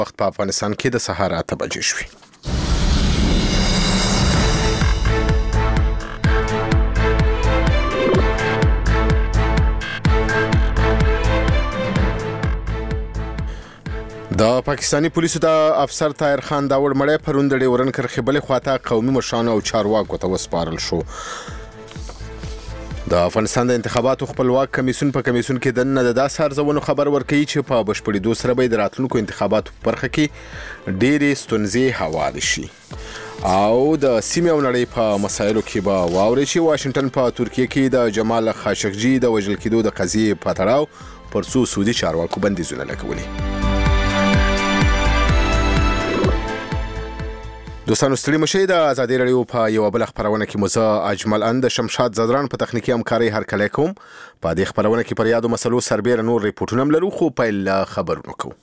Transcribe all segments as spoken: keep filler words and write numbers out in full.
وخت په افغانستان کې د سهار اته بجې شوې. د پاکستانی پولیسو د افسر طاهر خان داوړ مړی پرون د ډیورن کرښې بلې خواته قومي مشرانو او چارواکو ته وسپارل شو. د افغانستان د انتخاباتو خپلواک کمیسیون په کمیسیون کې د نن د داسې ارزونو خبر ورکوي چې په بشپړېدو سره به د راتلونکو انتخاباتو په برخه کې ډېرې ستونزې هوارې شي او د سیمې او نړۍ په مسایلو کې به واوري چې واشنګټن په ترکیه کې د جمال خاشقجي د وژل کېدو د قضیې په تړاو پر څو سعودي چارواکو بندیزونه لګولي. دوستانو ستړي مشئ. د ازادي راډیو په یو بل خبرونه کې مزه اجمل اند شمشاد زدران په تخنیکی همکاري هرکلی کوم. په دې خبرونه کې پر یادو مسلو سربېره نور ریپورتونه لرو خو پیل خبرونه کوو.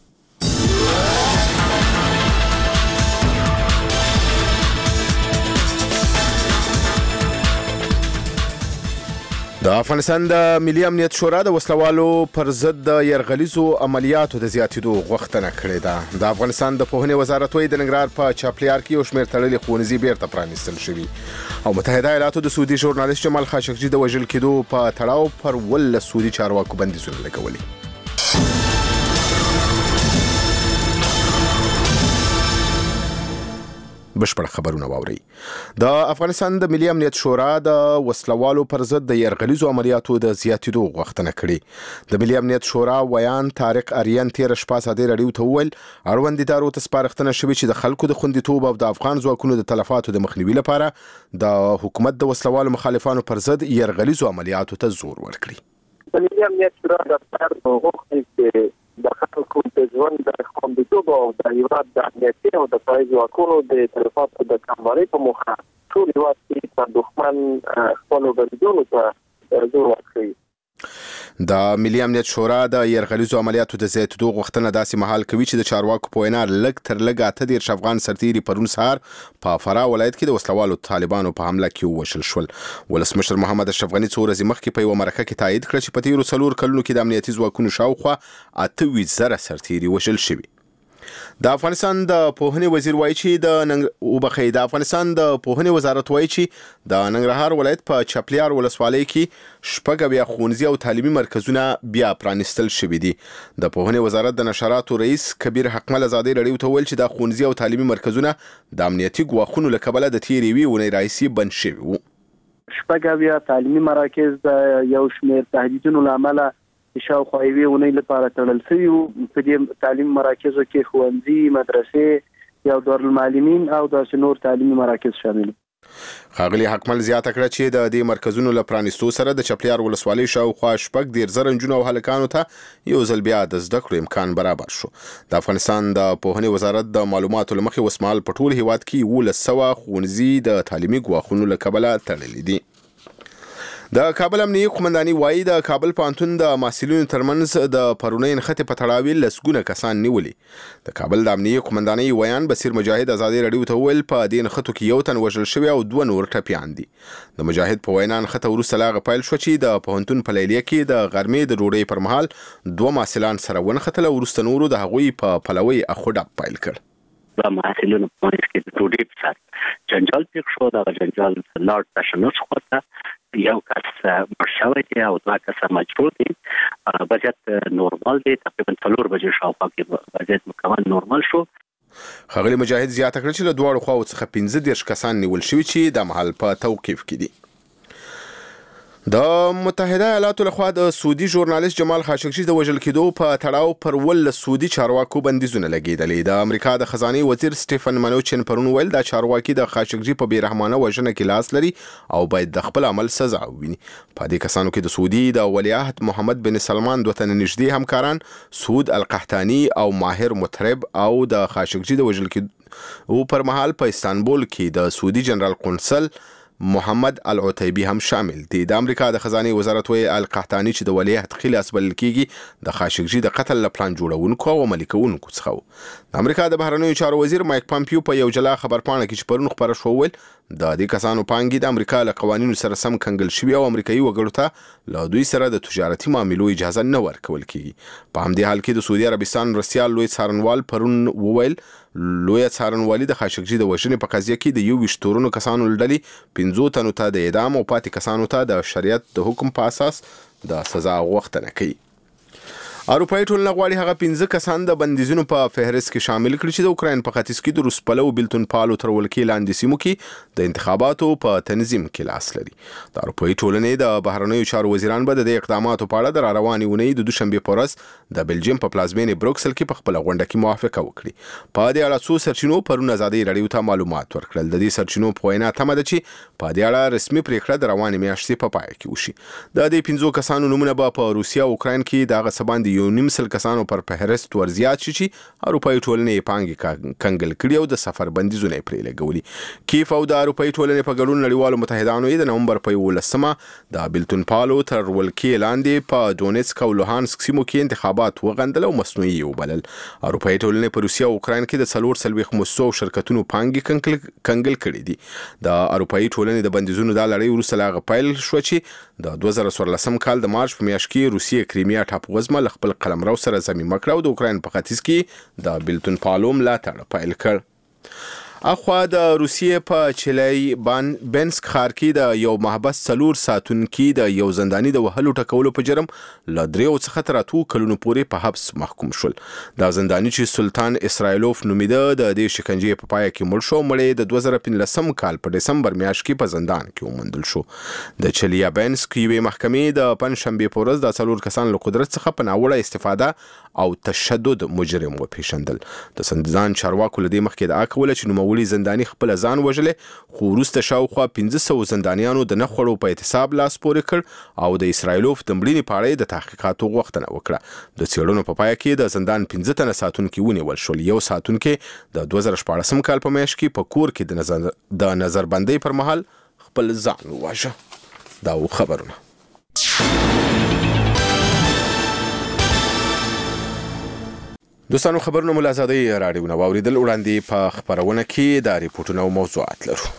د افغانستان د ملي امنیت شورا د وسلوالو پر ضد د يرغلیزو عملیاتو د زیاتېدو غوښتنه کړې ده. د افغانستان د پوهنې وزارت وايي د ننګرهار په چاپلیار کې یو شمېر تړلي ښوونځي بیرته پرانیستل شوي او متحده ایالاتو د سعودي ژورنالیست جمال خاشقجي د وژل کېدو په تړاو پر ولس سعودي چارواکو بندیزونه لګولي. بشپړ خبرونه واوري. د افغانستان د ملي امنیت شورا د وسلوالو پر ضد د يرغلیزو عملیاتو د زیاتېدو غوښتنه کړې. د ملي امنیت شورا ویان طارق اریان تیر شپه ازادي راډیو ته وویل اړوند ادارو ته سپارښتنه شوې چې د خلکو د خوندیتوب او د افغان ځواکونو د تلفاتو د مخنیوي لپاره د حکومت د وسلوالو مخالفانو پر ضد يرغلیزو عملیاتو ته زور ورکړي. د ملي امنیت شورا د فرد حقوق د خلکو د ژوند د خوندیتوب او د هیواد د امنیتي او د پای ځواکونو د تلفاتو د کموالي په موخه ټول هیواد کې په دښمن خپلو بریدونو ته زور ورکوي. د ملي امنیت شورا د يرغلیزو عملیاتو د زیاتېدو غوښتنه داسې مهال کوي چې د چارواکو په وینا لږ تر لږه اته دېرش افغان سرتیري پرون سهار په فراه ولایت کې د وسلوالو طالبانو په حمله کې ووژل شول. ولسمشر محمد اشرف غني څو ورځې مخکې په یوه مرکه کې تایید کړه چې په تیرو څلور کلونو کې د امنیتي ځواکونو شاوخوا اته ویشت زره سرتیري وژل شوي. د افغانستان د پوهنې وزیر وایي چې د ننګ وبخي د افغانستان د پوهنې وزارت وایي چې د ننګرهار ولایت په چاپلیار ولسوالۍ کې شپږ اویا ښوونځي او تعلیمي مرکزونه بیا پرانیستل شوي دي. د پوهنې وزارت د نشراتو رئیس کبیر حکمل ازادي راډیو ته ویل چې د ښوونځي او تعلیمي مرکزونه د امنیتي ګواښونو له کبله د تیرې یوې اونۍ راهیسې بند شوي وو. شپږ اویا تعلیمي مراکز د یو شمېر تهدیدونو له امله شاوخوا یوې اونۍ لپاره تړل شوي وو. په دې تعلیمي مراکزو کې ښوونځي، مدرسې، یو دارالمعلمین او داسې نور تعلیمي مراکز شامل. ښاغلي حکمل زیاته کړه چې د دې مرکزونو له پرانیستو سره د چاپلیار ولسوالۍ شاوخوا شپږ دېرش زره نجونو او هلکانو ته یو ځل بیا د زده کړو امکان برابر شو. د افغانستان د پوهنې وزارت د معلوماتو له مخې اوسمهال په ټول هیواد کې یولس سوه ښوونځي د تعلیمي ګواښونو له کبله تړلي دي. د کابل امنیتي قومنداني وایي د کابل پوهنتون د محصلینو ترمنځ د پرونۍ نښتې په تړاو لسګونه کسان نیولي. د کابل د امنیتي قومنداني ویان بصیر مجاهد ازادي راډیو ته وویل په دې نښتو کې یو تن وژل شوی او دوه نور ټپیان دي. د مجاهد په وینا نښته وروسته له هغه پیل شوه چې د پوهنتون په لیلیه کې د غرمې د ډوډۍ پر مهال دوه محصلان سره ونښتل او وروسته نورو د هغوی په پلوۍ اخو ډب پیل کړ. د محصلینو په منځ کې د ډوډۍ په سر جنجال پیښ شو. دغه جنجال لارډ تشنج خواته یو کس مړ شوی دی او دوه کسه مجروح دي. وضعیت نورمال دی. تقریبا څلور بجې شاوخوا کې وضعیت مکمل نورمال شو. ښاغلي مجاهد زیاته کړه چې له دواړو خواو څخه پنځه دېرش کسان نیول شوي چې د مهال په توقیف کې دي. د متحده ایالاتو لخوا د سعودي ژورنالیست جمال خاشقجي د وژل کېدو په تړاو پر ولس سعودي چارواکو بندیزونه لګېدلي. د امریکا د خزانې وزیر سټیفن منوچن پرون ویل دا چارواکي د خاشقجي په بېرحمانه وژنه کې لاس لري او باید د خپل عمل سزا وویني. په دې کسانو کې د سعودي د ولیعهد محمد بن سلمان دوه تنه نږدې همکاران سعود القحطاني او ماهر مطرب او د خاشقجي د وژل کېدو پر مهال په استانبول کې د سعودي جنرال قونسل محمد العتیبی هم شامل دي. د امریکا د خزانه وزارت وی القحطانی چې د ولیعهد خلاص بلل کیږي د خاشقجي د قتل لپلان جوړونکو او عملي کوونکو څخه د امریکا د بهرنیو چارو وزیر مایک پامپیو په یو جلا خبرپاڼه کې چې پرون خبره شو ویل د دې کسانو پانګې د امریکا له قوانینو سره سم کنګل شوی او امریکایي وګړو ته له دوی سره د تجارتي معاملو اجازه نه ورکول کیږي. په همدې حال کې د سعودي عربستان مرستیال لوی څارنوال پرون وویل لوی څارنوالي د خاشقجي د وژنې په قضیه کې د یو ویشت تورونو کسانو لړلې پنځو تنو ته د اعدام او پاتې کسانو ته د شریعت د حکم په اساس د سزا غوښتنه کوي. اروپایي ټولنه غواړي هغه پنځه کسان د بندیزونو په فهرست کې شامل کړي چې د اوکراین په ختیځ کې د روس پلو بیلتون پالو تر ولکې لاندې سیمو کې د انتخاباتو په تنظیم کې لاس لري. د اروپایي ټولنې د بهرنیو چارو وزیران به د اقداماتو په اړه د راروانې اونۍ د دوشنبه په ورځ د بلجیم په پلازمینې بروکسل کې په خپل غونډه کې موافقه وکړي. په دې اړه څو سرچینو پرون ازادي رادیو ته معلومات ورکړل. د دې سرچینو په وینا تمه ده چې په دې اړه رسمي پریکړه د روانې میاشتې په پای کې وشي. د دې پنځو کسانو نومونه به په روسیا او اوکراین کې د هغه سباندې یو نیم سل کسانو پر فهرست ورزیات شي چې اروپایي ټولنې پانګې کنګل کړي او د سفر بندیزونه پرې لګولي. کیف او د اروپایي ټولنې په ګډون نړیوالو متحدانو د نومبر په یولسمه د بیلتون پالو تر ولکې لاندې په دونیتسک او لوهانسک سیمو کې انتخابات وغندل او مصنوعي وبلل. اروپایي ټولنې په روسیا او اوکراین کې د څلور څلوېښت مؤسسو شرکتونو پانګې کنګل کړي دي. د اروپایي ټولنې د بندیزونو د لړۍ وروسته لا غپایل شو چې د دوه زره څوارلسم کال د مارچ په میاشت کې روسیې کریمیا ټاپووزمه له خپل قلمرو سره زمینه کړه او د اوکراین په ختیځ کې د بیلتون پالو ملاتړ پیل کړ. اخوا د روسیې په چلی بان بنسک ښار کې د یو محبس څلور ساتونکي د یو زنداني د وهلو ټکولو په جرم له دریو څخه تر اتو کلونو پورې په حبس محکوم شول. دا زنداني چې سلطان اسرائیلوف نومیده د دې شکنجې په پای کې مړ شو. مړی د دوه زره پنځلسم کال په دسمبر میاشت کې په زندان کې وموندل شو. د چلیا بنسک یوې محکمې د پنجشنبې په ورځ د څلور کسان له قدرت څخه په ناوړه استفاده او تشدد مجرم وپېژندل. د زندان چارواکو له دې مخکې ادعا کوله چې نوموړي زنداني خپل ځان وژلې، خو وروسته شاوخوا پنځه سوه زندانیانو د نه خوړو په احتساب لاس پورې کړ او د اسرائیلوف د مړینې په اړه د تحقیقاتو غوښتنه وکړه. د څېړنو په پای کې د زندان پنځه تنه ساتونکي ونیول شول. یو ساتونکی د دوه زره شپاړسم کال په میاشت کې په کور کې د نظر د نظربندۍ پر مهال خپل ځان وواژه. دا و خبرونه. دوستانو خبرونه مو له ازادۍ راډیو نه واورېدل. وړاندې په خپرونه کې د ریپورټونو او موضوعات لرو.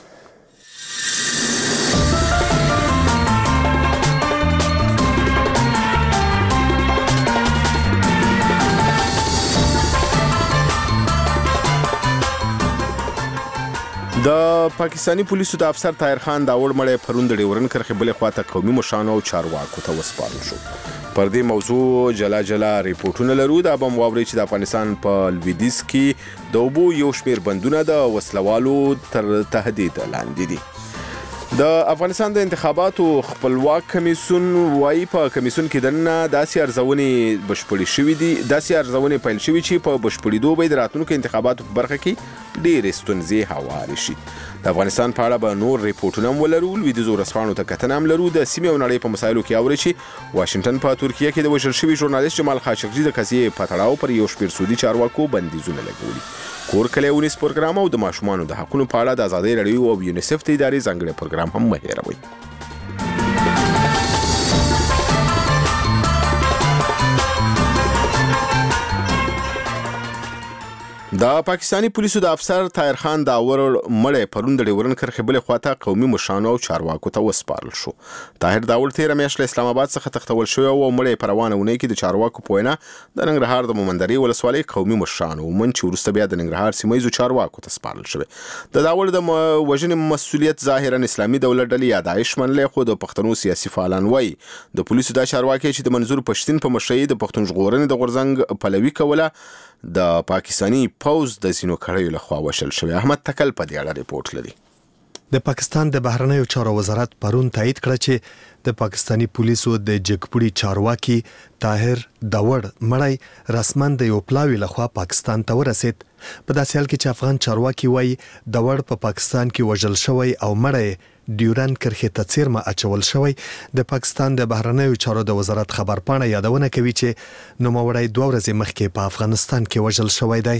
د پاکستانی پولیسو د افسر طاهر خان داوړ مړی پرون د ډیورن کرښې بلې خواته قومي مشرانو او چارواکو ته وسپارل شو. پر دې موضوع جلا جلا ریپورټونه لرو. دا به مو واورئ چې د افغانستان په لویدیځ کې د اوبو یو شمېر بندونه د وسلوالو تر تهدید لاندې دي. د افغانستان د انتخاباتو خپلواک کمیسیون وايي په کمیسیون کې دننه داسې ارزونې بشپړې شوې دي داسې ارزونې پیل شوې چې په بشپړېدو به د راتلونکو انتخاباتو په برخه کې ډېرې ستونزې هوارې شي. د افغانستان په اړه به نور ریپورټونه هم ولرو. لویدیځو ورځپاڼو ته کتنه هم لرو. د سیمې او نړۍ په مسایلو کې اورئ چې واشنګټن په ترکیه کې د وژل شوي ژورنالیست جمال خاشقجي د قضیې په تړاو پر یو شمېر سعودي چارواکو بندیزونه لګولي. کور کلی ونیس پروګرام او د ماشومانو د حقونو په اړه د ازادۍ راډیو او یونیسف د ادارې ځانګړی پروګرام هم مه هېروئ. د پاکستانی پولیسو د افسر طاهر خان داوړ مړی پرون د ډیورن کرښې بلې خواته قومي مشرانو او چارواکو ته وسپارل شو. طاهر داوړ تېره میاشت له اسلام آباد څخه تښتول شوی او مړی په روانه اونۍ کې د چارواکو په وینا د ننګرهار د مومندرې ولسوالۍ قومي مشرانو ومن چې وروسته بیا د ننګرهار سیمه ییزو چارواکو ته سپارل شوی. د داوړ د وژنې مسؤلیت ظاهرا اسلامي دولت ډلې یا داعش منلی، خو د پښتنو سیاسي فعالان وایي د پولیسو دا چارواکي چې د منظور پښتین په مشرۍ د پښتون ژغورنې د غورځنګ پلوي کوله د پاکستانی پوز د زینو کړیو لخوا وشل شوی. احمد تکل په دې اړه ریپورت لري. د پاکستان د بهرنیو چارو وزارت پرون تایید کړ چې د پاکستانی پولیسو د جګپوړي چارواکي طاهر داوړ مړی رسمن د یو پلاوی لخوا پاکستان ته ورسید. په داسې حال کې چې افغان چارواکي وایي داوړ په پاکستان کې وژل شوی او مړی ډیورن کرښې ته څیرمه اچول شوی. د پاکستان د بهرنیو چارو د وزارت خبرپاڼه یادونه کوي چې نوموړی دوه ورځې مخکې په افغانستان کې وژل شوی دی.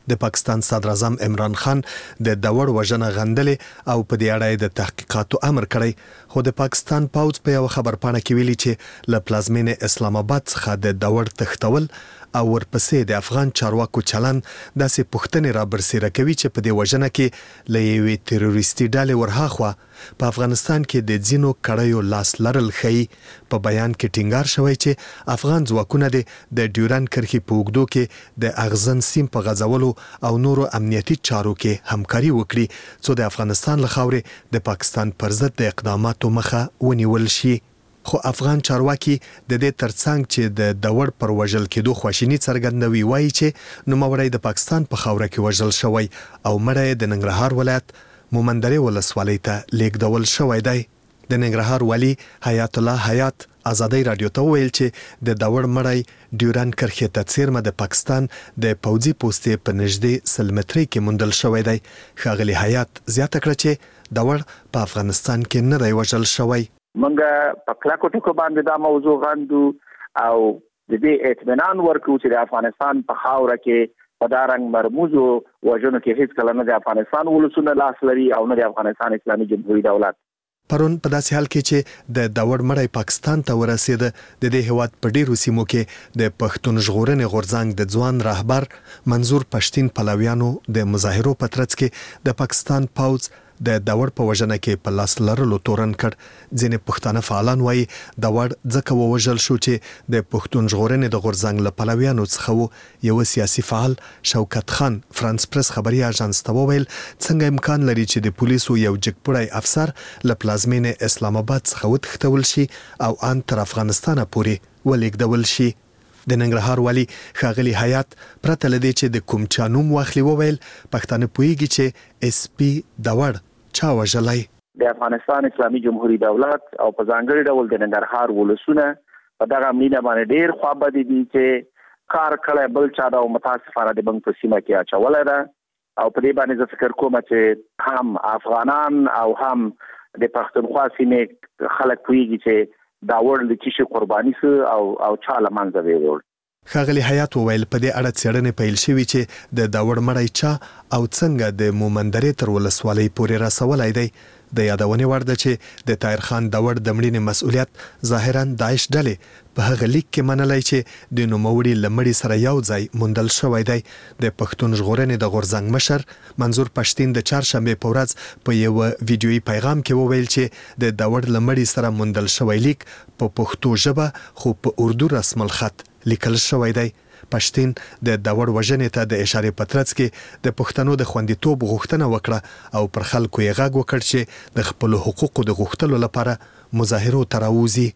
د پاکستان صدر اعظم عمران خان د داوړ وژنه غندلې او په دې اړه د تحقیقاتو امر کړی خو د پاکستان پوځ په یو خبرپاڼه کې ویلي چې ل پلازمینه اسلام آباد څخه د داوړ تختول او ورپسې د افغان چارواکو چلن داسې پوښتنې را برسېره کوي چې په دې وژنه کې له یوې تروریستي ډلې ورهاخوا په افغانستان کې د ځینو کړیو لاس لرل ښیي په بیان کې ټینګار شوی چې افغان ځواکونه د ډیورند کرښې په اوږدو کې د اغزن سیم په غځولو او نورو امنیتي چارو کې همکاري وکړي څو د افغانستان له خاورې د پاکستان پر ضد د اقداماتو مخه ونیول شي. خو افغان چارواکي د دې ترڅنګ چې د داوړ پر وژل کېدو خواشینی څرګندوي وایي چې نوموړی د پاکستان په خاوره کې وژل شوی او مړی د ننګرهار ولایت مومندرې ولسوالۍ ته لیږدول شوی دی. د ننګرهار والي حیات الله حیات ازادي رادیو ته ویل چې د داوړ مړی ډیورند کرښې ته څیرمه د پاکستان د پوځي پوستې په نږدې سل مترۍ کې موندل شوی دی. ښاغلي حیات زیاته کړه چې داوړ په افغانستان کې نه دی وژل شوی. منګه په کلاکو ټکو باندې دا موضوع غندو او د دې اطمینان ورکو چې د افغانستان په خاوره کې په دارنګ مرموزو وژنو کې هیڅ کله نه د افغانستان ولسونه لاس لري او نه د افغانستان اسلامي جمهوریت دولت. پرون په داسې حال کې چې د داوړ مړی پاکستان ته ورسید د دې هیواد په ډیرو سیمو کې د پښتون ژغورنې غورځنګ د ځوان رهبر منظور پښتين پلویانو د مظاهرو په ترڅ کې د پاکستان پوځ د داوړ په وژنه کې په لاس لرلو تورن کړ. ځینې پښتانه فعالان وایي داوړ ځکه ووژل شو چې د پښتون ژغورنې د غورځنګ له پلویانو څخه وو. یو سیاسي فعال شوکت خان فرانس پریس خبري اژانس ته وویل څنګه امکان لري چې د پولیسو یو جګپړی افسر له پلازمینې اسلام آباد څخه وتښتول شي او ان تر افغانستان پورې ولېږدول شي. د ننګرهار والي ښاغلي حیات پرته لدې چې د کوم چا نوم واخلي وویل پښتانه پوهیږي چې اس پی داوړ چا وژلی. د افغانستان اسلامي جمهوریت دولت او په ځانګړي ډول د ننګرهار ولسونه په دغه مینه باندې ډیر خوابدي دي چې کار کړی بل چا دا متاسفانه د بنګ په سیمه کې اچولی ده او په دې باندې زه فکر کوم چې هم افغانان او هم د پښتونخوا سیمې خلک پوهیږي چې داوړ د چی قرباني سو او او چا لمنځه ویول. ښاغلي حیات وویل په دې اړه څېړنې پیل شوې چې د داوړ مړی چا او څنګه د مومندرې تر ولسوالۍ پورې رسولی دی. د یادونې وړ ده چې د طاهر خان داوړ د مړینې مسؤلیت ظاهرا داعش ډلې په هغه لیک کې منلی چې د نوموړي له مړي سره یو ځای موندل شوی دی. د پښتون ژغورنې د غورځنګ مشر منظور پښتين د چهارشنبې په ورځ په یو ویډیويي پیغام کې وویل چې د داوړ له مړي سره موندل شوی لیک په پښتو ژبه خو په اردو رسم الخط لیکل شوی دی. پښتين د داوړ وژنې ته د اشارې په ترڅ کې د پښتنو د خوندیتوب غوښتنه وکړه او پر خلکو یې غږ وکړ چې د خپل حقوقو د غوښتلو لپاره مظاهرو ته راوځي.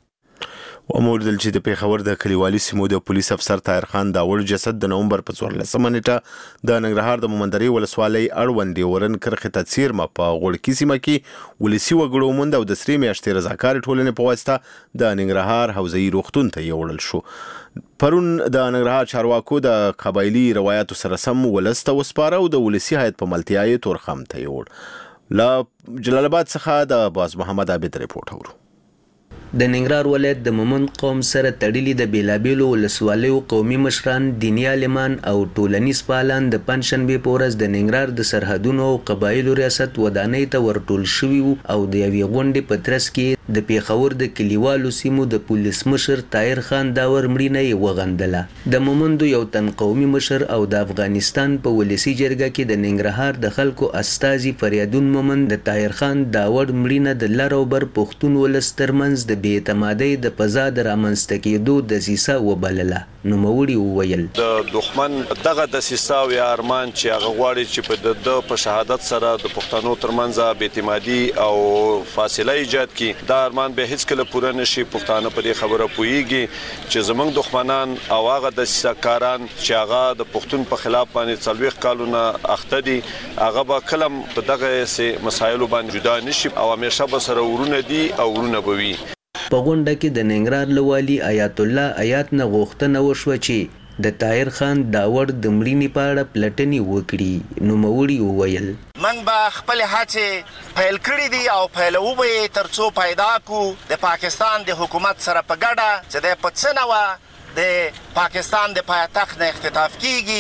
وموردل چې د پیښور د کلیوالي سیمو د پولیس افسر طاهر خان داوړ جسد د نومبر په څوارلسمه نیټه د ننګرهار د مومندرې ولسوالۍ اړوند ډیورند کرښې ته څیرمه په غوړکي سیمه کې ولسي وګړو موند او د سرې میاشتې رضاکارې ټولنې په واسطه د ننګرهار حوزه‌ایي روغتون ته یوړل شو. پرون د ننګرهار چارواکو د قبایلي روایتو سره سم ولس ته وسپاره او د ولسي هیئت په ملتیا یې تورخم ته یوړ. له جلال آباد څخه د باز محمد عابد رپورټ اورو. د ننګرهار ولایت د مومند قوم سره تړلي د بیلابیلو ولسوالیو قومي مشران، دیني عالمان او ټولنیز فعالان د پنجشنبې په ورځ د ننګرهار د سرحدونو او قبایلو ریاست ودانۍ ته ورټول شوي وو او د یوې غونډې په ترڅ کې د پیښور د کلیوالو سیمو د پولیس مشر طاهر خان داوړ مړینه یې وغندله. د مومندو یو تن قومي مشر او د افغانستان په ولسي جرګه کې د ننګرهار د خلکو استازي فریادون مومند د طاهر خان داوړ مړینه د لر او بر پښتون ولس ترمنځ د بې اعتمادۍ د فضا د رامنځته کېدو دسیسه وبلله. نوموړي وویل د دښمن دغه دسیسه او یا ارمان چې هغه غواړي چې په د په شهادت سره د پښتنو ترمنځ بې اعتمادي او فاصله ایجاد کړي، دا ارمان به هیڅ کله پوره نشي. پښتانه په دې خبره پوهیږي چې زمونږ دښمنان او هغه دسیسه کاران چې هغه د پښتون په خلاف باندې څلوېښت کالونه اخته دي، هغه به کله په دغه مسایلو باندې جدا نشي او همیشه به سره ورونه دي او ورونه به وي. په غونډه کې د ننګرهار له والي آیات الله آیات نه غوښتنه وشوه چې د طاهر خان داوړ د مړینې په اړه پلټنې وکړي. نوموړي وویل من به خپل هڅې پیل کړې دي او پیلوو به یې تر څو پیدا کو د پاکستان د حکومت سره په ګډه چې د په څه نوه د پاکستان د پایتخت نه اختطاف کیږي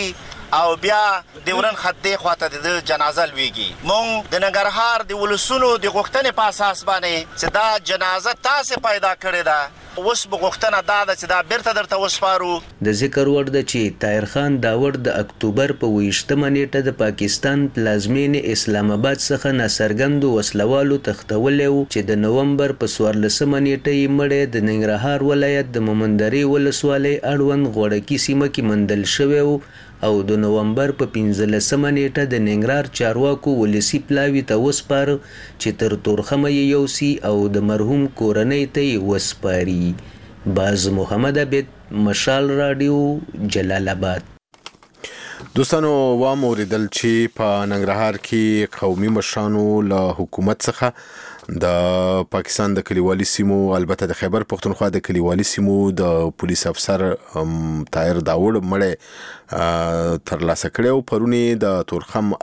او بیا د ورن خط دی خواته د جنازه لويږي مونږ د ننګرهار د ولسونو د غوښتنې په اساس باندې چې دا جنازه تاسو پیدا کړې ده اوس بغوښتنه دا ده چې دا بیرته درته وسپارو. د ذکر وړ ده چې طاهر خان داوړ د اکتوبر په اوویشتمه نیټه د پاکستان پلازمینې اسلام آباد څخه ناڅرګندو وسلوالو تښتولی و چې د نومبر په څوارلسمه نیټه یې مړی د ننګرهار ولایت د مومندرې ولسوالۍ اړوند غوړکي سیمه کې موندل شوی و او د نومبر په پنځلسمه نیټه د ننګرهار چارواکو ولسي پلاوي ته وسپاره چې تر تورخمه یې یوسي او د مرحوم کورنۍ ته یې وسپاري. باز محمد عبید، مشال رادیو، جلال آباد. دوستانو وام اوریدل چې په ننګرهار کې قومي مشرانو له حکومت څخه د پاکستان د کلیوالي سیمو البته د خیبر پختونخوا د کلیوالي سیمو د پولیس افسر طاهر داوړ مړی ترلاسه کړی او پرونی د تورخم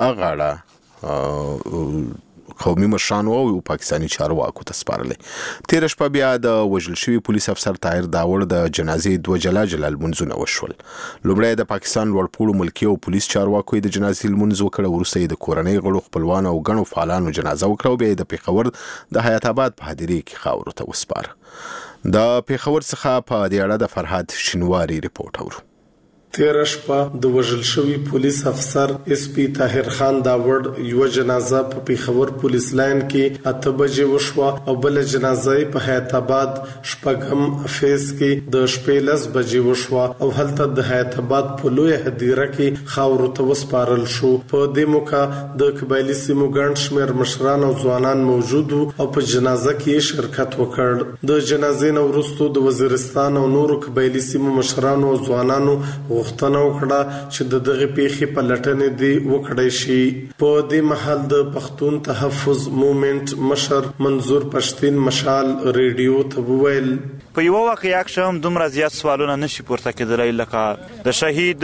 اغاړه قومي مشرانو او پاکستاني چارواکو ته سپارلې. تیر شپه بیا د وژل شوي پولیس افسر طاهر داوړ د جنازې دوه جلا جلا لمونځونه وشول. لومړی د پاکستان لوړپوړو ملکي او پولیس چارواکو د جنازې لمونځ وکړ، وروسته یې د کورنۍ غړو، خپلوانو او ګڼو فعالانو جنازه وکړه او بیا یې د پیښور د حیات آباد په هدیرې کې خاورو ته وسپاره. د پیښور څخه په دې اړه د فرهاد شینواری رپورټ اورو. تیر شپه د وژل شوي پولیس افسر اس پی طاهر خان داوړ یو جنازه په پیښور پولیس لاین کې اته بجې وشوه او بل جنازه په حیات آباد شپږم فیز کې د شپې لس بجې وشوه او هلته د حیات آباد په لوی هدیره کې خاورو ته وسپارل شو. په دې موقع د قبایلي سیمو ګڼ شمېر مشران او ځوانان موجود او په جنازه کې شرکت وکړ. د جنازې نه وروسته د وزیرستان او نورو قبایلي سیمو مشرانو او ځوانانو غوښتنه وکړه چې د دغه پیښې په لټنې دی وکړای شي. په دې مهال د پښتون تحفظ موومېنټ مشر منظور پښتين مشال ریډیو ته وویل په یو واقعیا کې هم دومره زیات سوالونه نشي پورته کېدلی لکه د شهید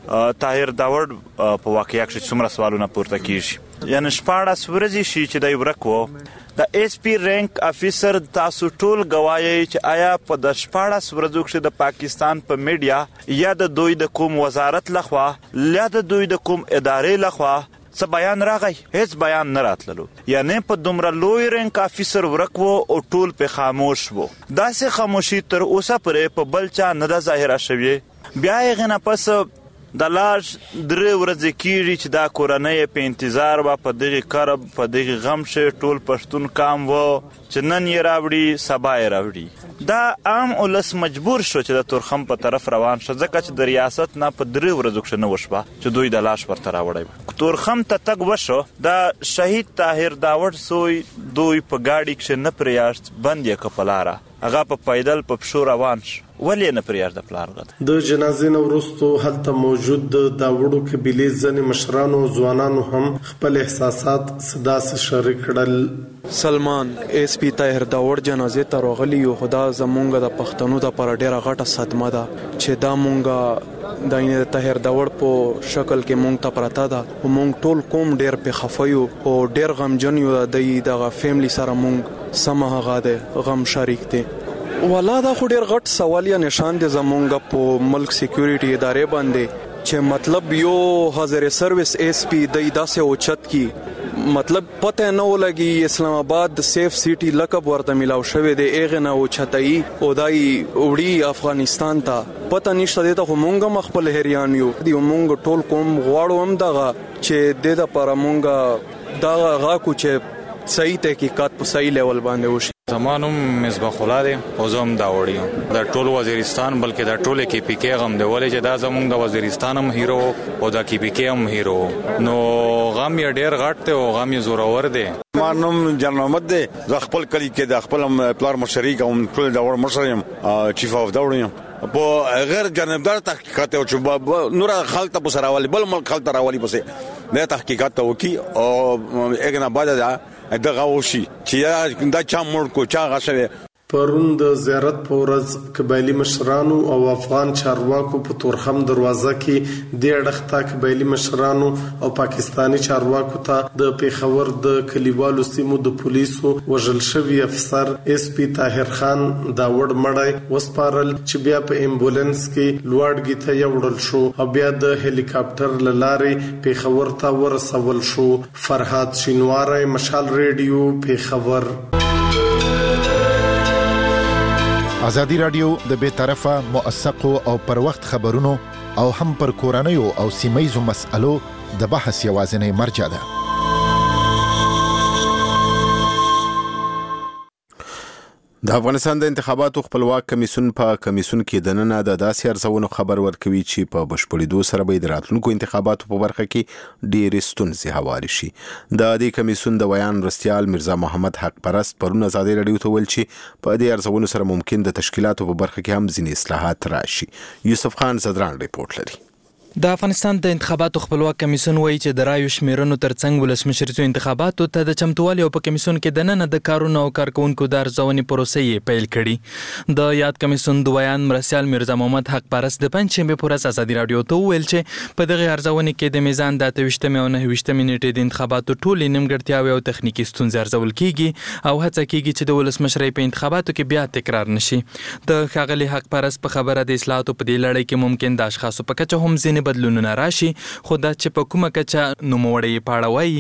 طاهر داوړ په واقعیا کې څومره سوالونه پورته کیږي. یعنی شپاړس ورځې شي چې دی ورک و. د ایس پی رینک افیسر تاسو ټول گواهی چې آیا په د شپاړس ورځو کې د پاکستان په میډیا یا د دوی د کوم وزارت لخوا یا د دوی د کوم ادارې لخوا څه بیان راغی؟ هیڅ بیان نه راتللو. یعنی په دومره لوی رینک افیسر ورک و او ټول په خاموش وو. داسې خاموشي تر اوسه پورې په بل چا نه ده ظاهره شوې. بیا یې نه پس د لاش درې ورځې کېږي چې دا کورنۍ په انتظار وه، په دغې کرب په دغې غم شي ټول پښتون کام و چې نن یې راوړي سبا یې راوړي. دا عام ولس مجبور شو چې د تورخم په طرف روان شو ځکه چې د ریاست نه په درې ورځو کې نه وشوه چې دوی د لاش ورته راوړی. تورخم ته تګ وشو. د شهید طاهر داوړ سوی دوی په ګاډي کې نه پریاشت بند یې که په لاره هغه په پیدل په پښو روان شو. ولې نه پریږده پلار غته. د جنازې نه وروسته هلته موجود د داوړو قبیلې ځینې مشرانو او ځوانانو هم خپل احساسات صداسې شریک کړل. سلمان ایس پی طاهر داوړ جنازې ته راغلی یو، خو دا زمونږ د پښتنو دپاره ډېره غټه صدمه ده چې دا مونږ د یعنې د طاهر داوړ په شکل کې مونږ ته پرته ده او مونږ ټول قوم ډېر پې خفه یو او ډېر غمجن یو. د دغه فیملی سره مونږ سمه هغه دی غم شریک دی. والا دا خو ډېر غټ سوال یا نشان دی زمونږ په ملک سیکیورټي ادارې باندې چې مطلب یو حاضر سروس ایس پی دی داسې اوچت کی مطلب پته نه ولګي اسلام آباد د سیف سیټي لقب ورته ملاو شوی دی ایغه نه اوچتای او دای وړي افغانستان ته پته نشته دی ته مونږه مخبل هریان یو دی مونږ ټول کوم غواړو هم دغه چې د د پر مونږه دغه غا کو چې صحیح تحقیقات په صحیح لیول باندې وشي. زمانم مصباح الله دی او زم دا وړي دا ټول وزیرستان بلکې دا ټول کې پی کې غم دی ولې چې دا زمونږ د وزیرستان هم هیرو او دا کې پی کې هم هیرو نو غم یې ډیر غټ دی او غم یې زورور دی. مانم جنرال محمد دی ز خپل کلی کې د خپل پلار مشري کوم ټول دا ور مشریم چیف اف دا وړم په غیر جانبدار تحقیقات او چې نور خلک په سراوالي بل ملک خلک راوالي پسې د تحقیقات وکي او اګنا بعد دا دغه وشي چې دا چا مړ کو چا غشوي. پرون د زیارت په ورځ قبایلي مشرانو او افغان چارواکو په تورخم دروازه کې د اړختا قبایلي مشرانو او پاکستانی چارواکو ته د پیښور د کلیوالو سیمو د پولیسو وژل شوی افسر اس پی طاهر خان داوړ مړی وسپارل چې بیا په امبولانس کې لوړګي ته یوړل شو او بیا د هلیکاپټر لارې پیښور ته ورسول شو. فرهاد شینواری، مشال ریډیو، پیښور. ازادي رادیو د بې طرفه موثقو او پر وخت خبرونو او هم پر کورنیو او سیمایزو مسألو د بحث یوازینی مرجع ده. د افغانستان د انتخاباتو خپلواک کمیسیون په کمیسیون کې د نن د داسې ارزونو خبر ورکوي چې په بشپړېدو سره به د راتلونکو انتخاباتو په برخه کې ډېرې ستونزې هوارې شي. د دې کمیسیون د ویان مرستیال میرزا محمد حق پرست پرون ازادي رادیو ته ویل چې په دې ارزونو سره ممکن د تشکیلاتو په برخه کې هم ځینې اصلاحات راشي. یوسف خان زدران ریپورت لري. د افغانستان د انتخاباتو خپلواک کمیسیون وایي چې د رایو شمیرنو ترڅنګ ولسمشریزو انتخاباتو ته د چمتووالي او په کمیسیون کې د نن د کارونو او کارکونکو د ارزونې پروسې یې پیل کړي. د یاد کمیسیون د ویان مرستیال میرزا محمد حق پرست د پنځشنبه په ورځ ازادي رادیو ته وویل چې په دغه ارزونې کې د میزان د اته ویشتمې او نهه ویشتمې نیټې د انتخاباتو ټولې نیمګړتیاوې او تخنیکي ستونزې ارزول کیږي او هڅه کیږي چې د ولسمشرۍ په انتخاباتو کې بیا تکرار نشي. د ښاغلي حق پرست په خبره د اصلاحاتو په دې لړۍ کې ممکن د اشخاصو په کچه هم ځینې بدلونونه راشي، خو دا چې په کومه کچه نوموړی پاړه وایي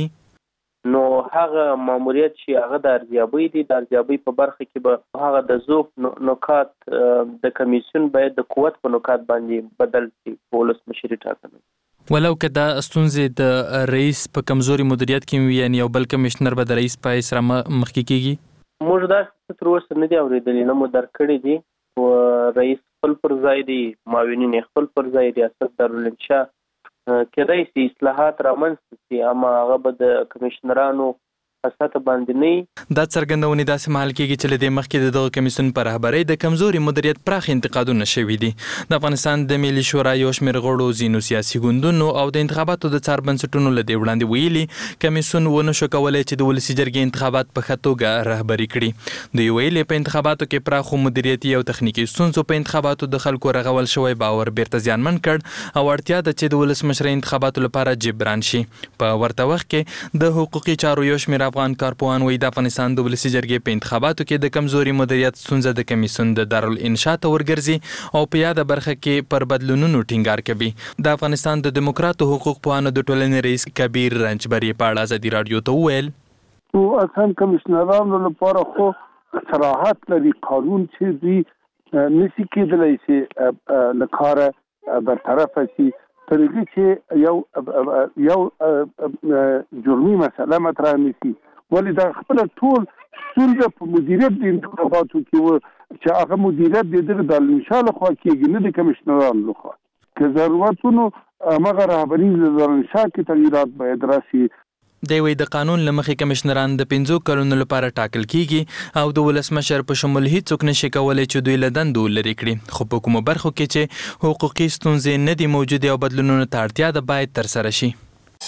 نو هغه ماموریت چې هغه د ارزیابۍ دی د ارزیابۍ په برخه کې به هغه د ذوق نکات د کمیسیون باید د قوت په نکات باندې بدل شي په ولسمشري ټاکنو. ولو که دا ستونزې د رئیس په کمزوري مدیریت کې وي، یعنې یو بل کمیشنر به د رئیس په حیث مخکې کیږي. موږ داسې تر اوسه نه دي اورېدلي، نه مو درک کړي دي. رئیس خپل پر ځای دی، معاونین خپل پر ځای، ریاست دارالانشاء کېدای شي اصلاحات رامنځته شي، اما هغه به د کمیشنرانو اساسه باندې نه. دا څرګندونې داسې مهال کېږي چې له دې مخکې د دغه کمیسیون په رهبرۍ د کمزوري مدیریت پراخ انتقادونه شوي دي. د افغانستان د ملي شورا یو شمېر غړو ځینو سیاسي ګوندونو او د انتخاباتو د څار بنسټونو له دې وړاندې ویلي کمیسیون ونه شو کولی چې د ولسي جرګې انتخابات په ښه توګه رهبري کړي. دوی ویلي په انتخاباتو کې پراخو مدیریتي او تخنیکي ستونزو په انتخاباتو د خلکو رغول شوی باور بیرته زیانمن کړ او اړتیا ده چې د ولسمشرۍ انتخاباتو لپاره جبران شي. په ورته وخت کې د حقوقي چارو یو شمېر افغان کارپوهان وایي د افغانستان د ولسي جرګې په انتخاباتو کې د کمزوري مدیریت ستونزه د کمیسیون د دارالانشاء ته ورګرځي او په یاده برخه کې پر بدلونونو ټینګار کوي. د افغانستان د دیموکراتو حقوق پوهانو د ټولنې رئیس کبیر رنجبری په اړه ازادي رادیو ته وویل او اصلا کمیشنرانو لپاره خو صراحت لري قانون چې دوی نسی کېدلی چې له کاره برطرف شي ترڅو چې یو یو جرمي مسله مطرح نشي. ولی دا خپل ټول ستونزه په مدیریت د انتخاباتو کې و چې هغه مدیریت د دغه د انشاء لخوا کېږي، نه د کمیشنرانو لخوا. که ضرورتونو هغه رهبري د انشاء کې تغییرات باید راشي. دی وایي د قانون له مخې کمیشنران د پنځو کلونو لپاره ټاکل کیږي او د ولسمشر په شمول هیڅوک نشي کولی چې دوی له دندو لرې کړي. خو په کومو برخو کې چې حقوقي ستونزې نه دي موجودې او بدلونونو ته اړتیا ده باید ترسره شي.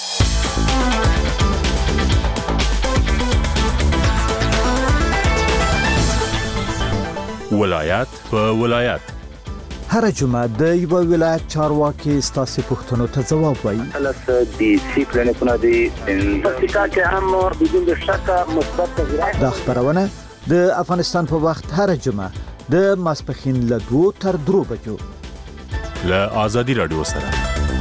ولایت په ولایت هر جمعه د یو ولایت چارواکي ستاسو پوښتنو ته ځواب وایي. البته د سیکلن په نادي پکتیکا کې هم بدون شک مثبت تغیرات. دا خبرونه د افغانستان په وخت هر جمعه د ماسپخین له دوه تر درو بجو له ازادي رادیو سره.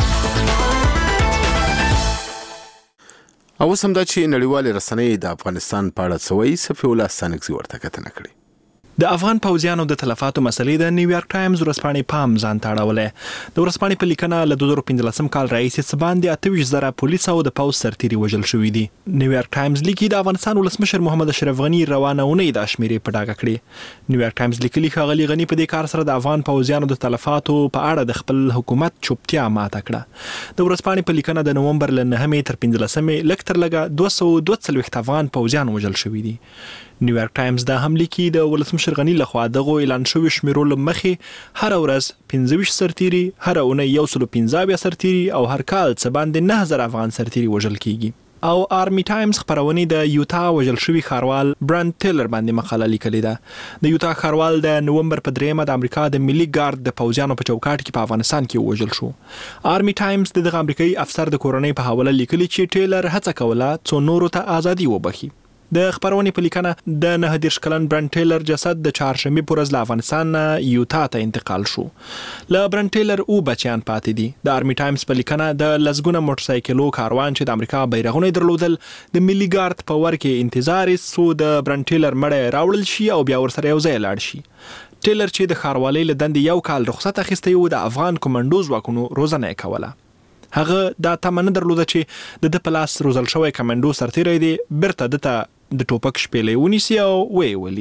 او سم دا چې نړیوال رسنۍ د افغانستان په اړه څوي صفي الله سانکزي ورته کتنه کړې. د افغان پوځیانو د تلفاتو مسلې د نیویارک ټایمز ورځپاڼې پام ځان ته اړولې. د ورځپاڼې په لیکنه له دوه زره پنځلسم کال راهیسې څه باندې اته ویشت زره پولیس او د پوځ سرتیري وژل شوي دي. نیویارک ټایمز لیکي د افغانستان ولسمشر محمد اشرف غني روانه اونۍ دا شمیرې په ډاګه کړې. نیویارک ټایمز لیکلي ښاغلي غني په دې کار سره د افغان پوځیانو د تلفاتو په اړه د خپل حکومت چوپتیا ماته کړه. د ورځپاڼې په لیکنه د نومبر له نهمې تر پنځلسمې لږ تر لږه دوه سوه دوه څلوېښت افغان پوځیان وژل شوي دي. نیویارک ټایمز دا هم لیکي د ولسمشر غني لخوا دغه اعلان شوی شمیرو لمخې هر ورځ پنځه ویشت سرتیري، هر اونۍ یو سل پنځه اویا سرتیري او هر کال څه باندې نه زره افغان سرتیري وژل کیږي. او آرمي ټایمز خبرونې د یوتا وژل شوی ښاروال برانت ټیلر باندې مقاله لیکلې ده. د یوتا ښاروال د نومبر په دریمه د امریکا د ملي ګارد د پوځیانو په چوکاټ کې په افغانستان کې وژل شو. آرمي ټایمز د دغه امریکایي افسر د کورنۍ په حواله لیکلي چې ټیلر هڅه کوله څو نورو ته ازادي وبخښي. د خبرونې په لیکنه د نه دېرش کلن برانت ټیلر جسد د چهارشنبې په ورځ له افغانستان نه یوتا ته انتقال شو. له برانت ټیلر او بچیان پاتې دي. د آرمي ټایمز په لیکنه د لسګونه موټرسایکلو کاروان چې د امریکا بیرغونه درلودل د ملي ګارد په ور کې انتظار سو د برانت ټیلر مړی راوړل شي او بیا ورسره یو ځای لاړ شي. ټیلر چې د ښاروالۍ له دندې یو کال رخصت اخیستی و د افغان کمانډو ځواکونو روزنه یې کوله. هغه دا تمه نه درلوده چې د ده په لاس روزل شوی کمانډو سرتیری دی بیرته ده ته د ټوپک شپېلې ونیسي او ویې ولي.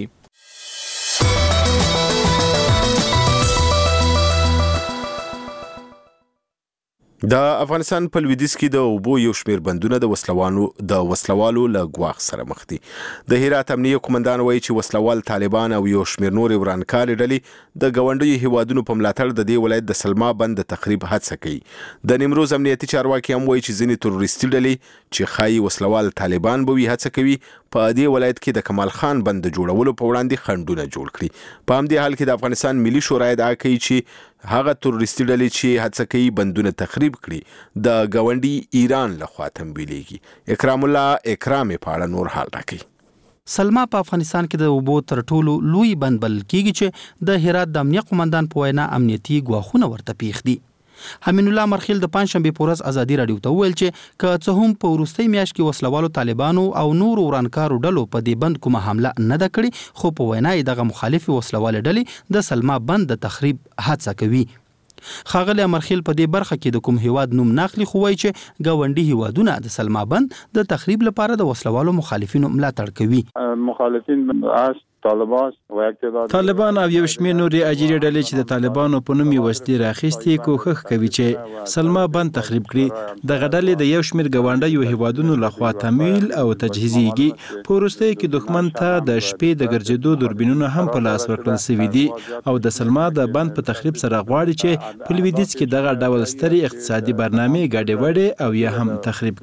د افغانستان په لویدیځ کې د اوبو یو شمېر بندونه د وسلوانو د وسلوالو له ګواښ سره مخ دي. د هرات امنیه قومندان وایي چې وسلوال طالبان او یو شمېر نورې ورانکارې ډلې د ګاونډیو هیوادونو په ملاتړ د دې ولایت د سلما بند د تخریب هڅه کوي. د نیمروز امنیتي چارواکي هم وایي چې ځینې تروریستي ډلې چې ښایي وسلوال طالبان به وي هڅه کوي په دې ولایت کې د کمال خان بند د جوړولو په وړاندې خنډونه جوړ کړي. په همدې حال کې د افغانستان ملي شورا ادعا کوي چې هغه تروریستي ډلې چې هڅه کوي بندونه تخریب کړي د ګاونډي ایران لخوا تمویلېږي. اکرام الله اکرام په اړه نور حال راکړي. سلما په افغانستان کې د اوبو تر ټولو لوی بند بلل کیږي چې د هرات د امنیه قومندان په وینا امنیتي ګواښونه ورته پیښ دي. امین الله مرخیل د پنځشنبې په ورځ ازادي راډیو ته وویل چې که څه هم په وروستۍ میاشت کې وسلوالو طالبانو او نورو ورانکارو ډلو په دې بند کومه حمله نه ده کړې، خو په وینا یې دغه مخالفې وسلوالې ډلې د سلما بند د تخریب هڅه کوي. ښاغلی امرخیل په دې برخه کې د کوم هیواد نوم ناخلي، خو وایي چې ګاونډي هیوادونه د سلما بند د تخریب لپاره د وسلوالو مخالفینو ملاتړ کوي. مخالفین از طالبان طالبان او یو شمېر نورې اجیري ډلې چې د طالبانو په نوم یې وسلې راخیستې کوښښ کوي چې سلما بند تخریب کړي. دغه ډلې د یو شمېر ګاونډیو هیوادونو لخوا تمویل او تجهیزیږي. په وروستیو کې دښمن ته د شپې د ګرځېدو دوربینونه هم په لاس ورکړل سوي دي او د سلما د بند په تخریب سره غواړي چې په لویدیځ کې دغه ډول سترې اقتصادي برنامې ګډې وډې او یا هم تخریب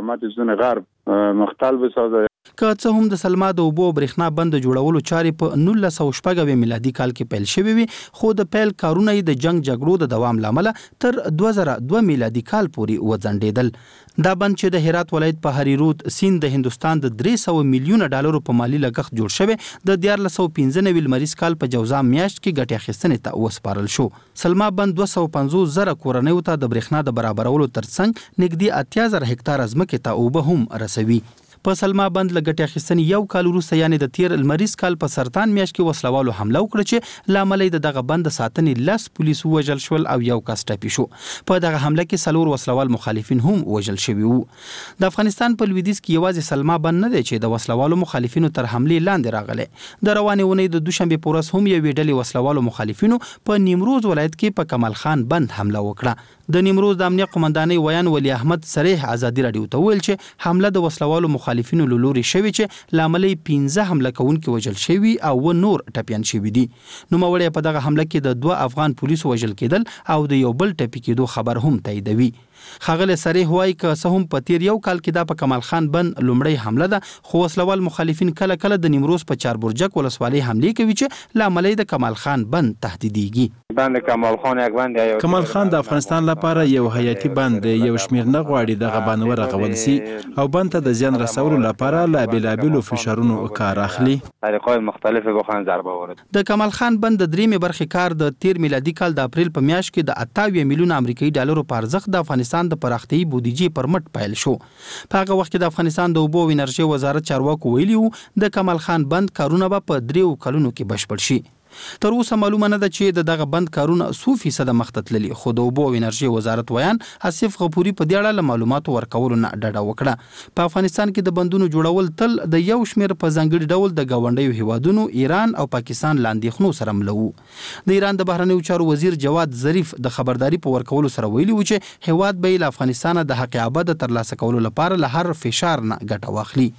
کړي. مختل بسازه که څه هم د سلما د اوبو برېښنا بند جوړولو چارې په نولس سوه شپږ میلادي کال کې پیل شوې وي، خو د پیل کارونه یې د جنگ جګړو د دوام له امله تر دوه زره دوه میلادي کال پورې وځنډېدل. دا بند چې د هرات ولایت په هریرود سیند د هندستان د درې سوه میلیونه ډالرو په مالی لګښت جوړ شوی د دیارلس سوه پنځه نوي لمریز کال په جوزا میاشت کې ګټې اخیستنې ته وسپارل شو. سلما بند دوه سوه پنځوس زره کورنیو ته د برېښنا د برابرولو ترڅنګ نږدې اتیا زره هکتاره ځمکې ته اوبه هم رسوي. په سلما بند له ګټې اخیستنې یو کال وروسته یعنې د تیر لمریز کال په سرطان میاشت کې وسلوالو حمله وکړه چې له امله یې د دغه بند د ساتنې لس پولیس ووژل شول او یو کس ټپي شو. په دغه حمله کې څلور وسلوال مخالفین هم وژل شوي وو. د افغانستان په لویدیځ کې یوازې سلما بند نه دی چې د وسلوالو مخالفینو تر حملې لاندې راغلی. د روانې اونۍ د دوشنبې په ورځ هم یوې ډلې وسلوالو مخالفینو په نیمروز ولایت کې په کمال خان بند حمله وکړه. د نیمروز د امنیه قومندانۍ ویان ولی احمد صریح ازادي راډیو ته ویل چې حمله د وسلوالو مخالفینو له لوري شوې چې له امله یې پنځه حمله کوونکي وژل شوي او اووه نور ټپیان شوي دي. نوموړی په دغه حمله کې د دوه افغان پولیسو وژل کېدل او د یو بل ټپي کېدو خبر هم تاییدوي. ښاغلی صریح وایي که څه هم په تیر یو کال کې دا په کمال خان بند لومړی حمله ده، خو وسلوال مخالفین کله کله د نیمروز په چاربرجک ولسوالۍ حملې کوي چې له امله د کمال خان بند تهدیدېږي. بند کمال خان یک بند کمال خان د افغانستان لپاره یو حیاتي بند دی. یو شمېر نه غواړي دغه بند ورغول سي او بند ته د زیان رسولو لپاره له بېلابېلو فشارونو کار اخلي. طریقې مختلفې بخواهند ضربه وارد. د کمال خان بند د درېیمې برخې کار د تیر میلادي کال د اپریل په میاشت کې د اته میلیونه امریکایي ډالرو په ارزښت د افغانستان د پراختیایي بودیجې پر مټ پیل شو. په هغه وخت کې د افغانستان د اوبو او انرژۍ وزارت چارواکو ویلي وو د کمال خان بند کارونه به په دریو کلونو کې بشپړ شي. تر اوسه معلومه نه ده چې د دغه بند کارونه څو فیصده مخته تللي، خو د اوبو او انرژۍ وزارت ویان آصف غفوري په دې اړه له معلوماتو ورکولو نه ډډه وکړه. په افغانستان کې د بندونو جوړول تل د یو شمېر په ځانګړي ډول د ګاونډیو هیوادونو ایران او پاکستان له اندېښنو سره مله وو. د ایران د بهرنیو چارو وزیر جواد ظریف د خبرداري په ورکولو سره ویلي و چې هیواد به له افغانستان د حق ابد ترلاسه کولو لپاره له هر فشار نه ګټه واخلي.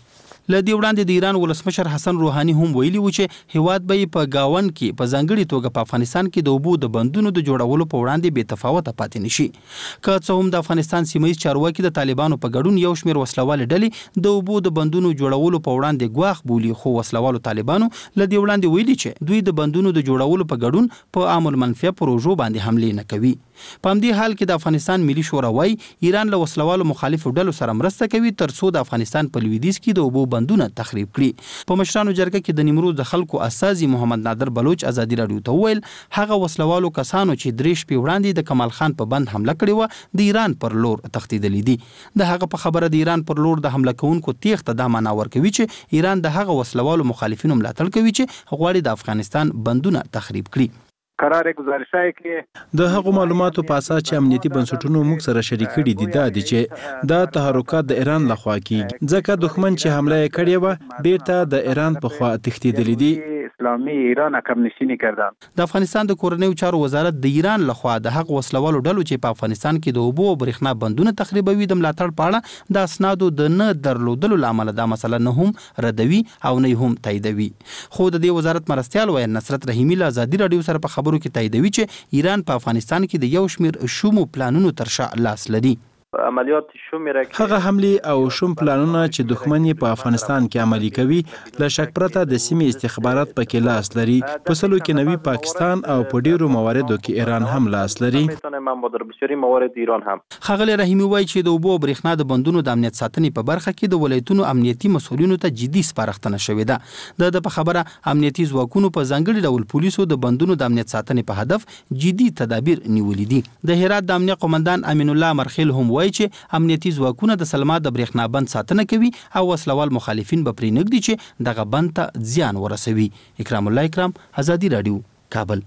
لدې وړاندې د ایران ولسمشر حسن روحاني هم ویلي و چې هیواد به په گاون کې په ځانګړي توګه په افغانستان کې د اوبو د بندونو د جوړولو په وړاندې بې تفاوته پاتې نشي. که څه هم د افغانستان سیمه ییز چارواکي د طالبانو په ګډون یو شمېر وسلوالې ډلې د اوبو د بندونو جوړولو په وړاندې ګواښ بولي، خو وسلوالو طالبانو لدې وړاندې ویلي چې دوی د بندونو د جوړولو په ګډون په عام المنفعه پروژو باندې حملې نه کوي. په همدې حال کې د افغانستان ملي شورا وايي ایران له وسلوالو مخالفو ډلو سره مرسته کوي ترڅو د افغانستان په لویدیځ کې د اوبو بندونه تخریب کړي. په مشرانو جرګه کې د نیمروز د خلکو استازي محمد نادر بلوچ ازادي راډیو ته وویل هغه وسلوالو کسانو چې درې شپې وړاندې د کمال خان په بند حمله کړې وه د ایران پر لور تښتېدلي دي. د هغه په خبره د ایران پر لور د حمله کوونکو تیښته دا معنا ورکوي چې ایران د هغه وسلوالو مخالفینو ملاتړ کوي چې غواړي د افغانستان بندونه تخریب کړي. قرار گزارشای کې د هغو معلوماتو په اساس چې امنیتي بنسټونو موږ سره شریک کړي دي دا دي چې دا تحرکات د ایران لخوا کیږي ځکه دښمن چې حمله یې کړې وه بیرته د ایران په خوا تښتېدلي دي. اسلامي ایران عقب نشینی کردن. د افغانستان د کورنیو چارو وزارت د ایران لخوا د حق وسلوالو ډلو چې په افغانستان کې د اوبو او برېښنا بندونه تخریبوي د ملاتړ په اړه د اسنادو د نه درلودلو له امله دا مسله نه هم ردوي او نه هم تاییدوي. خو د دې وزارت مرستیال ویل نصرت رحیمي له ازادي راډیو سره په خبرو کې تاییدوي چې ایران په افغانستان کې د یو شمېر شومو پلانونو تر شا لاس لري. عملیات شوم را هغه حملې او شوم پلانونه چې دښمن یې په افغانستان کې عملي کوي له شک پرته د سیمې استخبارات پکې لاس لري. په سلو کې نوي پاکستان او په ډیرو مواردو کې ایران هم لاس لري. ښاغلی رحیمي وایي چې د اوبو او برېښنا د بندونو د امنیت ساتنې په برخه کې د ولایتونو امنیتي مسؤلینو ته جدي سپارښتنه شوې ده. د په خبره امنیتي ځواکونو په ځانګړي ډول پولیسو د بندونو د امنیت ساتنې په هدف جدي تدابیر نیولي دي. د هرات د امنیه قومندان امین الله مرخیل هم وایي چې امنیتي ځواکونه د سلما د برېښنا بند ساتنه کوي او وسلوال مخالفین به پرې نږدي چې دغه بند ته زیان ورسوي. اکرام الله اکرام، ازادي راډیو، کابل.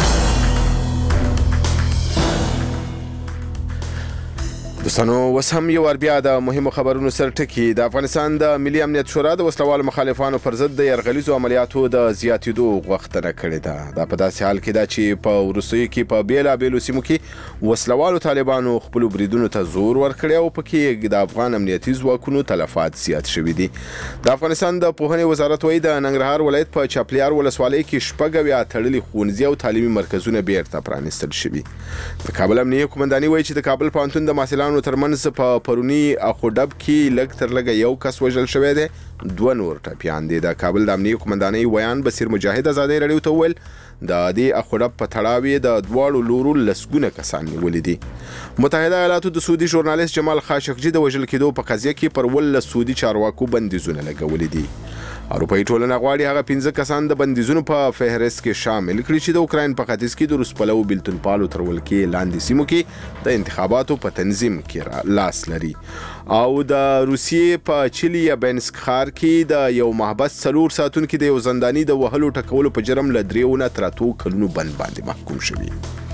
دوستانو اوس هم یو ور بیا د مهمو خبرونو سر ټکی. د افغانستان د ملي امنیت شورا د وسلوال مخالفانو پر ضد د یرغلیزو عملیاتو د زیاتېدو غوښتنه کړې ده. دا په داسې حال کې ده چې په وروستیو کې په بیلابیلو سیمو کې وسلوالو طالبانو خپلو بریدونو ته زور ورکړی او پکې د افغان امنیتي ځواکونو تلفات زیات شوي دي. د افغانستان د پوهنې وزارت وایي د ننګرهار ولایت په چاپلیار ولسوالۍ کې شپږ اویا تړلي ښوونځي او تعلیمي مرکزونه بیرته پرانیستل شوي. د کابل امنیه قومنداني وایي چې د کابل پوهنتون د محصلانو ترمنځ په پرونی اخودب کې لږ تر لږه یو کس وژل شوی دی، دوه نور ټپیان دي. د کابل د امنیه قومندانۍ ویان بصیر مجاهد ازادي راډیو ته وویل د دې اخودب په تړاو یې د دواړو لورو لسګونه کسان نیولي دي. متحده ایالاتو د سعودي ژورنالیست جمال خاشقجي د وژل کېدو په قضیه کې پر ولس سعودي چارواکو بندیزونه لګولي دي. اروپایي ټولنه غواړي هغه پنځه کسان د بندیزونو په فهرست کې شامل کړي چې د اوکراین په ختیځ کې د روسپلو بیلتون تر ولکې لاندې سیمو کې د انتخاباتو په تنظیم کې لاس لري. او د روسیې په چلیابینسک ښار کې د یو محبس څلور ساتونکي د یو زنداني د وهلو ټکولو په جرم له دریو نه تر اتو کلونو بند باندې محکوم شوي.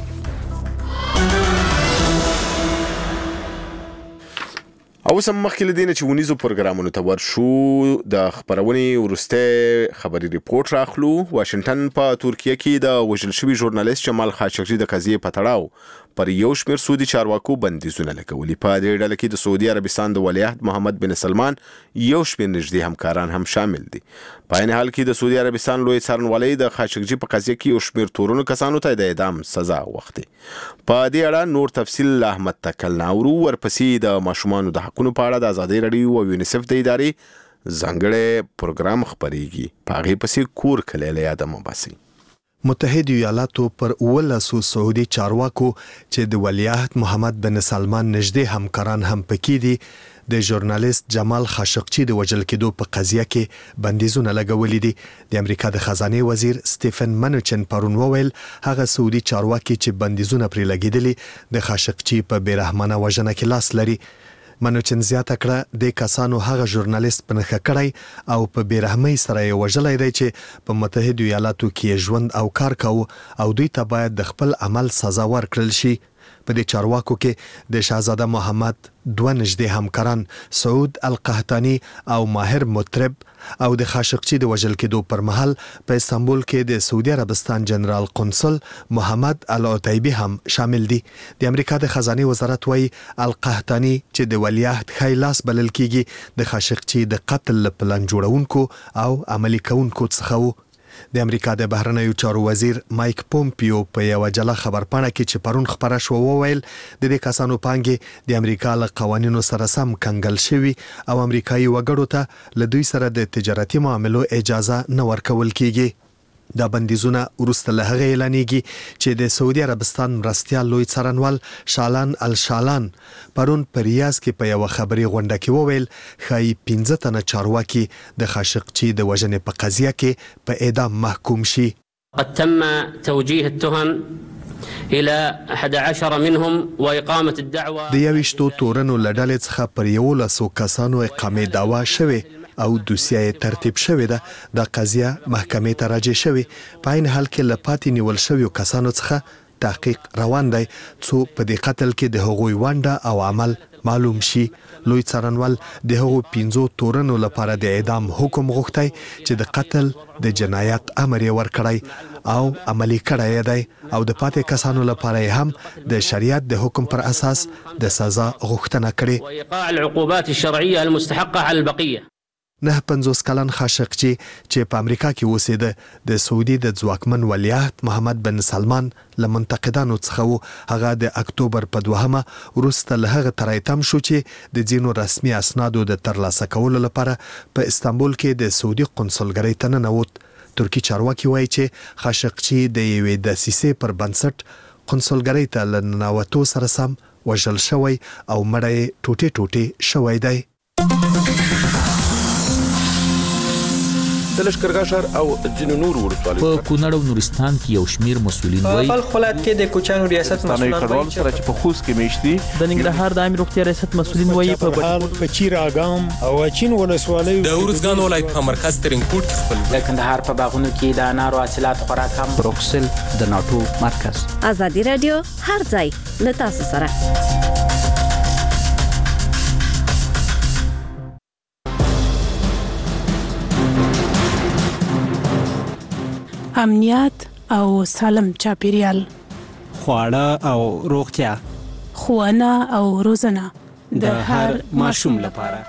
او سم مخکې له دې نه چې ونیزو پروګرامونو ته ورشو د خپرونې وروستی خبري ریپورټ راخلو. واشنګټن په ترکیه کې د وژل شوي ژورنالیست جمال خاشقجي د قضیې په تړاو پر یو شمېر سعودي چارواکو بندیزونه لګولي. په دې ډله کې د سعودي عربستان د ولیعهد محمد بن سلمان یو شمېر نږدې همکاران هم شامل دي. په عین حال کې د سعودي عربستان لوی څارنوالۍ د خاشقجي په قضیه کې یو شمېر تورنو کسانو ته د اعدام سزا وغوښتې. په دې اړه نور تفصیل له احمد تکل ناورو، ورپسې د ماشومانو د حقونو په اړه د ازادي راډیو او یونیسف د ادارې ځانګړی پروګرام خپریږي. په هغې پسې کور کلی له یاده مه باسئ. متحده ایالاتو پر ولسو سعودي چارواکو چې د ولیعهد محمد بن سلمان نږدې همکاران هم پکې دي د ژورنالیست جمال خاشقجي د وژل کېدو په قضیه کې بندیزونه لګولي دي. د امریکا د خزانې وزیر سټیفن منوچن پرون وویل هغه سعودي چارواکي چې بندیزونه پرې لګېدلي د خاشقجي په بېرحمانه وژنه کې لاس لري. منوچن زیاته کړه د کسانو هغه ژورنالیست په نښه کړی او په بېرحمۍ سره یې وژلی دی چې په متحده ایالاتو کې ژوند او کار کاوه او دوی ته باید د خپل عمل سزا ورکړل شي. په دې چارواکو کې د شاهزاده محمد دوه نږدې همکاران سعود القحطاني او ماهر مطرب او د خاشقچي د وژل کېدو پر مهال په استانبول کې د سعودي عربستان جنرال قونسل محمد العتیبي هم شامل دي. د امریکا د خزانه وزارت وايي القحطاني چې د ولیعهد خیلاس بلل کیږي د خاشقچي د قتل پلان جوړونکو او عملی کوونکو څخه وو. د امریکا د بهرنیو چارو وزیر مایک پومپیو په یو جلا خبرپاڼه کې چې پرون خبره شو وویل د دې کسانو پانګې د امریکا له قوانینو سره سم کنګل شوی او امریکایي وګړو ته له دوی سره د تجارتي معاملو اجازه نه ورکول کیږي. دا بندیزونه وروسته له هغه اعلانېږي چې د سعودي عربستان مرستیال لوی څارنوال شالان الشالان پرون په ریاض کې په یو خبري غونډه کې وویل ښایي پنځه تنه چارواکي د خاشقچي د وژنې په قضیه کې په اعدام محکوم شي. قد تم توجيه التهم الى احد عشر منهم واقامه الدعوه. د یوشتو تورنو لړل څخه پر یو لاسو کسانو اقامه دعوا شوه او دوسیه ترتیب شوې ده. د قضیه محکمې ته راجع شوې په عین حال کې لپاتې نیول شویو کسانو څخه تحقیق روان دی څو په دې قتل کې د هغوی ونډه او عمل معلوم شي. لوی څارنوال د هغو پنځو تورنو لپاره د اعدام حکم غوښتی چې د قتل د جنایت امر یې ورکړی او عملی کړی دی او د پاتې کسانو لپاره هم د شریعت د حکم پر اساس د سزا غوښتنه کړې. وايقاع العقوبات الشرعيه المستحقه على البقيه. نه پنځوس کلن خاشقچي چې په امریکا کې اوسېده د سعودي د ځواکمن ولیعهد محمد بن سلمان له منتقدانو څخه وو. هغه د اکتوبر په دوهمه وروسته له هغه ترایتم شو چې د ځینو رسمي اسنادو د ترلاسه کولو لپاره په استانبول کې د سعودي قونسلګرۍ ته ننوت. ترکی چارواکي وایي چې خاشقچي د یوې دسیسې پر بنسټ قونسلګرۍ ته له ننوتو سره سم وژل شوی او مړی ټوټې ټوټې شوی دی. د لشکرګاه ښار او ځینو نورو ولسوالیو په کونړ او نورستان کې یو شمیر مسؤلین وایي په بلخ ولایت کې د کوچانو ریاست مسؤلین وایي چې په خوست کې میشتي د ننګرهار د عامه روغتیا ریاست مسؤلین وایي په بهال په چیر اګام او اچین ولسوالیو د اورزګان ولایت په مرکز ترینکوټ کې خپل د کندهار په باغونو کې د انارو حاصلات خوراک هم بروکسل د ناتو مرکز. ازادي رادیو هر ځای له تاسو سره. امنیت او سالم چاپیریال، خواړه او روغتیا، ښوونه او روزنه د هر ماشوم لپاره.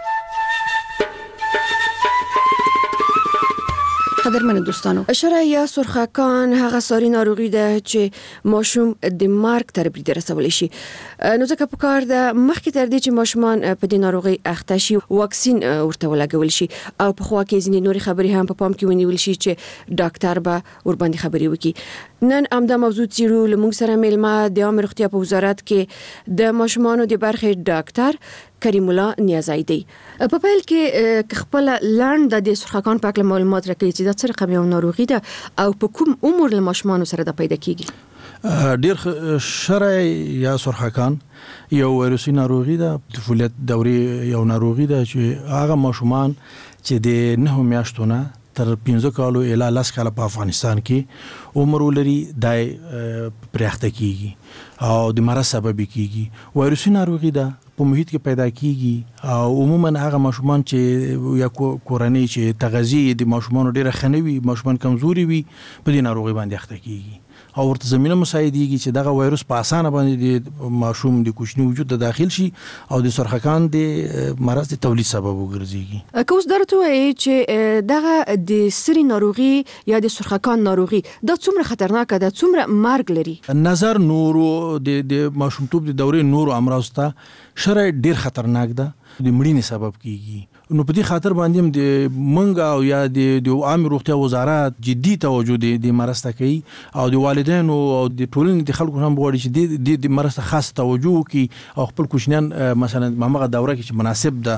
قدرمن دوستانو، اشاره یا سرخکان هغه ساري ناروغي ده چې ماشوم د مرګ ته برید رسولی شي. نو ځکه په کار ده مخکې تر دې چې ماشومان په دې ناروغي اخته شي واکسین ورته ولګول شي او په خوا کې ځینې نورې خبرې هم په پام کې ونیول شي چې ډاکټر به ورباندې خبرې وکړي. نن همدا موضوع څیړو. لمونږ سره میلمه د عامه روغتیا په وزارت کې د ماشومانو د برخې ډاکټر کریم الله نیازی دی. په پیل کې خپل لاند د سرخکان په اړه معلومات راکړي چې دا څه رقم یو ناروغي ده او په کوم عمر له ماشومانو سره د پیدا کیږي. ډیر شرعي یا سرخکان یو ویروسي ناروغي ده، طفولیت دوري یو ناروغي ده چې هغه ماشومان چې د نه میاشتو نه تر پنځه کالو اله لاس کاله په افغانستان کې عمر ولري دای پرېخته کیږي او د مرض سبب کیږي. ویروسي ناروغي ده په محیط کې پیدا کیږي او عموما هغه ماشومان چې یا کورنۍ چې تغذیه د ماشومان ډیره خنوي، ماشومان کمزوري وي، په دې ناروغي باندې اخته کیږي او ورته زمينه مساعدېږي چې دغه وایروس په اسانه باندې د ماشوم د کوچني وجود ته داخل شي او د سرخکان د مرض د تولید سبب وګرځي. که اوس درته وایي چې دغه د سری ناروغي یا د سرخکان ناروغي دا څومره خطرناکه ده، څومره مرګ لري؟ نظر نورو د د ماشومتوب د دورې نورو امراض ته شرع ډیر خطرناک ده، د مړینې سبب کیږي. نو په دې خاطر باندې د منګ او یا د عامه روغتیا وزارت جدي توجه د مرض ته کوي او د والدینو او د ټولنې د خلکو هم غواړي چې د د مرض ته خاص توجه وکړي او خپل کوچنیان مثلا مامغه دوره کې چې مناسب ده